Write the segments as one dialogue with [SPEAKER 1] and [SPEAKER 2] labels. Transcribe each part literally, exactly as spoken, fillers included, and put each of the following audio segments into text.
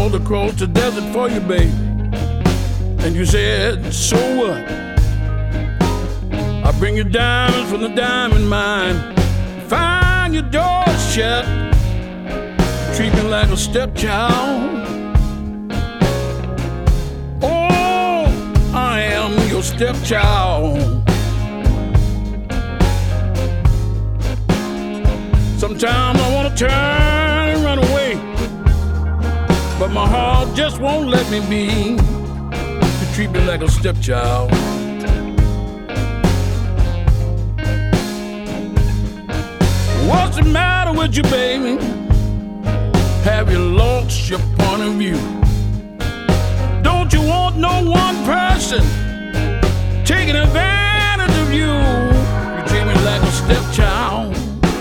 [SPEAKER 1] crawled across the desert for you, baby. And you said, so what? I bring you diamonds from the diamond mine. Find your door shut. Treat me like a stepchild. Oh, I am your stepchild. Sometimes I wanna turn and run away, but my heart just won't let me be. You treat me like a stepchild. What's the matter with you, baby? Have you lost your point of view? Don't you want no one person taking advantage of you? You treat me like a stepchild.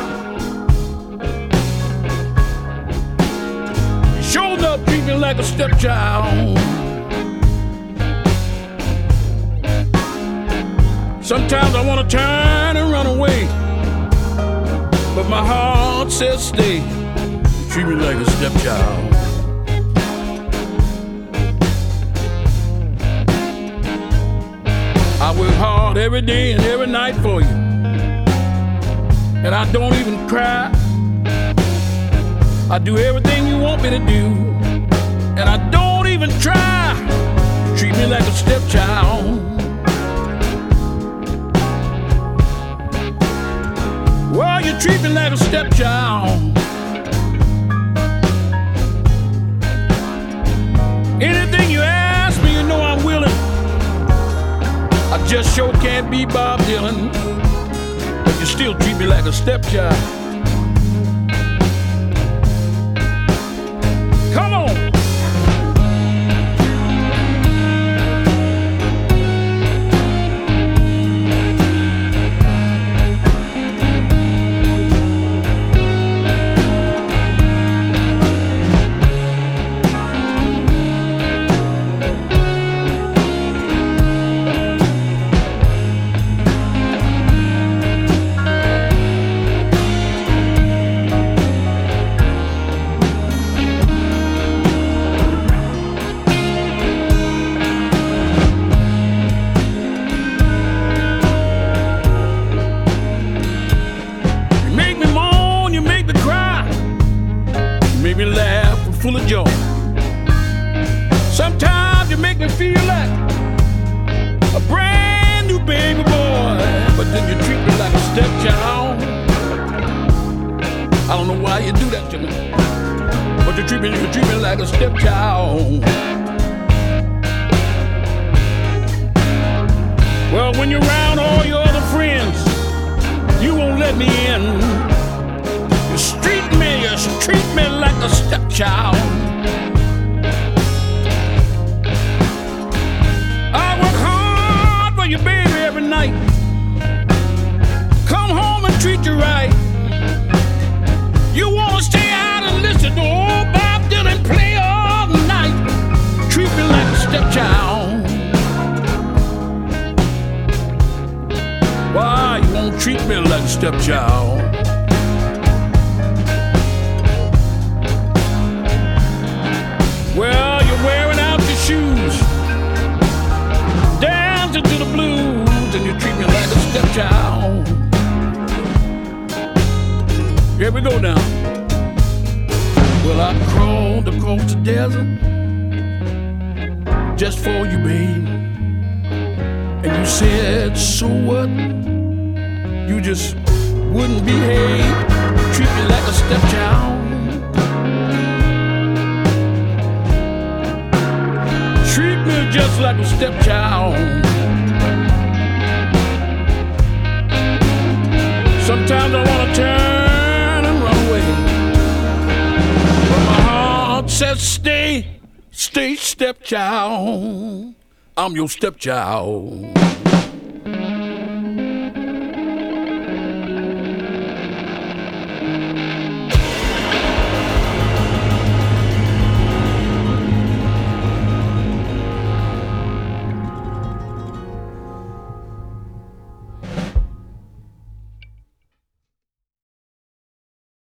[SPEAKER 1] You sure enough treat me like a stepchild. Sometimes I wanna turn and run away, but my heart says stay. You treat me like a stepchild. I work hard every day and every night for you, and I don't even cry. I do everything you want me to do, and I don't even try. You treat me like a stepchild. Well, you treat me like a stepchild. Anything you ask me, you know I'm willing. I just sure can't be Bob Dylan, but you still treat me like a stepchild. Come on. Make me laugh and full of joy. Sometimes you make me feel like a brand new baby boy, but then you treat me like a stepchild. I don't know why you do that to me, but you treat me, you treat me like a stepchild. Well, when you're around all your other friends, you won't let me in. You treat me, you treat me like a stepchild. I work hard for you, baby, every night. Come home and treat you right. You wanna stay out and listen to old Bob Dylan play all night. Treat me like a stepchild. Why you won't treat me like a stepchild? Well, you're wearing out your shoes, dancing to the blues, and you treat me like a stepchild. Here we go now. Well, I crawled across the desert just for you, babe. And you said, so what? You just wouldn't behave, treat me like a stepchild. Treat me just like a stepchild. Sometimes I wanna turn and run away, but my heart says stay, stay stepchild. I'm your stepchild.